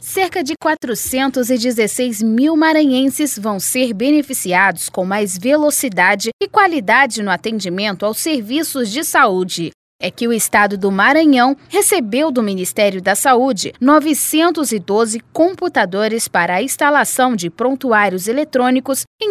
Cerca de 416 mil maranhenses vão ser beneficiados com mais velocidade e qualidade no atendimento aos serviços de saúde. É que o estado do Maranhão recebeu do Ministério da Saúde 912 computadores para a instalação de prontuários eletrônicos em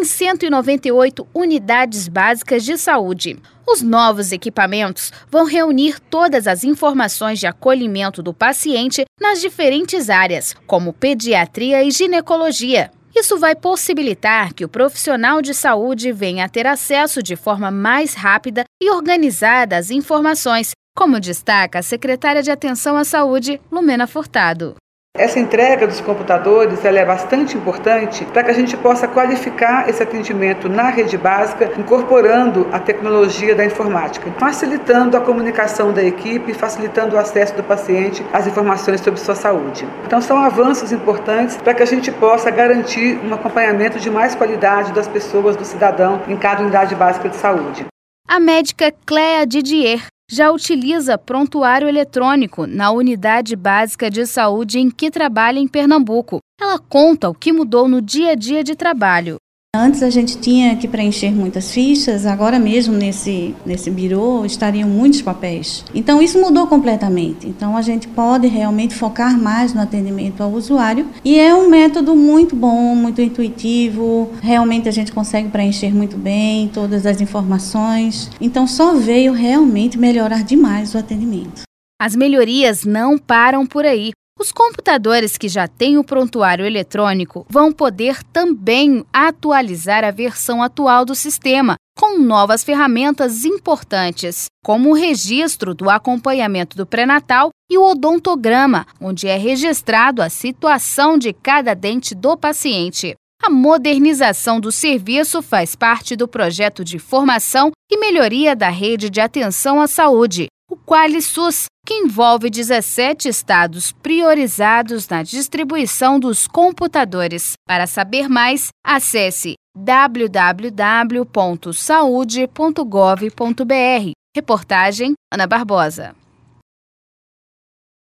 198 unidades básicas de saúde. Os novos equipamentos vão reunir todas as informações de acolhimento do paciente nas diferentes áreas, como pediatria e ginecologia. Isso vai possibilitar que o profissional de saúde venha a ter acesso de forma mais rápida e organizada às informações, como destaca a secretária de Atenção à Saúde, Lumena Furtado. Essa entrega dos computadores ela é bastante importante para que a gente possa qualificar esse atendimento na rede básica, incorporando a tecnologia da informática, facilitando a comunicação da equipe, facilitando o acesso do paciente às informações sobre sua saúde. Então são avanços importantes para que a gente possa garantir um acompanhamento de mais qualidade das pessoas, do cidadão, em cada unidade básica de saúde. A médica Cléa Didier já utiliza prontuário eletrônico na unidade básica de saúde em que trabalha em Pernambuco. Ela conta o que mudou no dia a dia de trabalho. Antes a gente tinha que preencher muitas fichas, agora mesmo nesse birô estariam muitos papéis. Então isso mudou completamente. Então a gente pode realmente focar mais no atendimento ao usuário e é um método muito bom, muito intuitivo. Realmente a gente consegue preencher muito bem todas as informações. Então só veio realmente melhorar demais o atendimento. As melhorias não param por aí. Os computadores que já têm o prontuário eletrônico vão poder também atualizar a versão atual do sistema, com novas ferramentas importantes, como o registro do acompanhamento do pré-natal e o odontograma, onde é registrado a situação de cada dente do paciente. A modernização do serviço faz parte do projeto de formação e melhoria da rede de atenção à saúde, o QualiSUS, que envolve 17 estados priorizados na distribuição dos computadores. Para saber mais, acesse www.saude.gov.br. Reportagem Ana Barbosa.